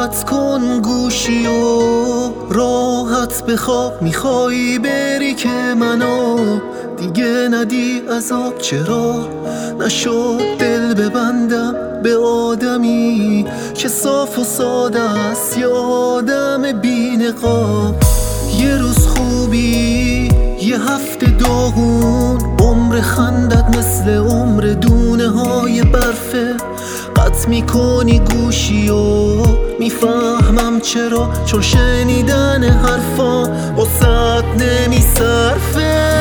راحت کن گوشی و راحت بخواب. میخوایی بری که منو دیگه ندی عذاب؟ چرا نشد دل ببندم به آدمی که صاف و ساده است، یه آدم بی نقاب؟ یه روز خوبی، یه هفته داغون، عمر خندت مثل عمر دونه های برفه. قطع میکنی گوشی و میفهمم چرا، چون شنیدن حرفا واسط نمیصرفه.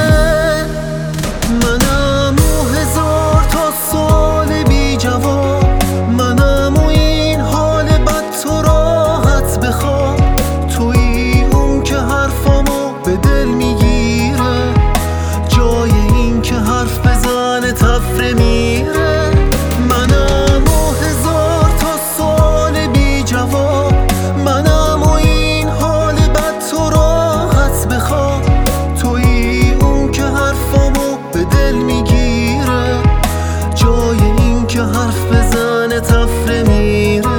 منم و هزار تا سوال بی جواب، منم و این حال بد تو راحت بخواب. تویی اون که حرفامو به دل میگیره، جای این که حرف بزنه تفره میره. منم و هزار تا سوال بی جواب، منم و این حال بد تو راحت بخواب. تویی اون که حرفامو به دل میگیره، جای این که حرف بزنه تفره میره.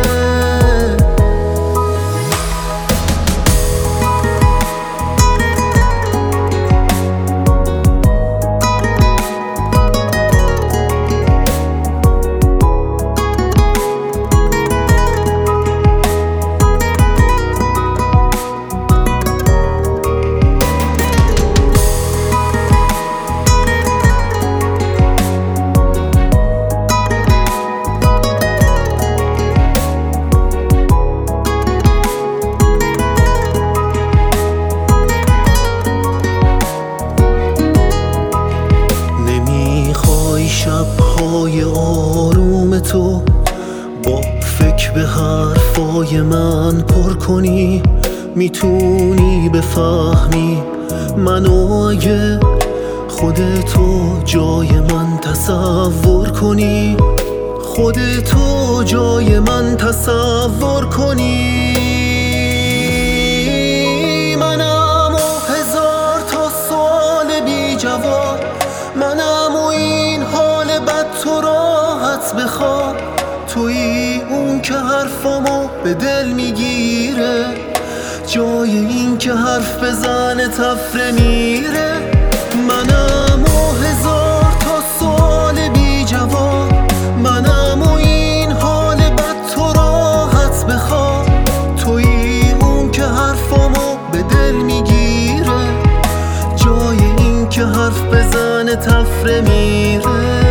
شب‌های آروم تو با فکر به حرفای من پر کنی، میتونی بفهمی منو اگه خودتو جای من تصور کنی، خودتو جای من تصور کنی. منم و هزار تا سوال بی جواب، منم و این حال بد تو راحت بخواب. تویی اون که حرفامو به دل میگیره، جای این که حرف بزنه تفره میره. منم و هزار تا سوال بی جواب، منم و این حال بد تو راحت بخواب. تویی اون که حرفامو به دل میگیره، جای این که حرف بزنه تفره میره.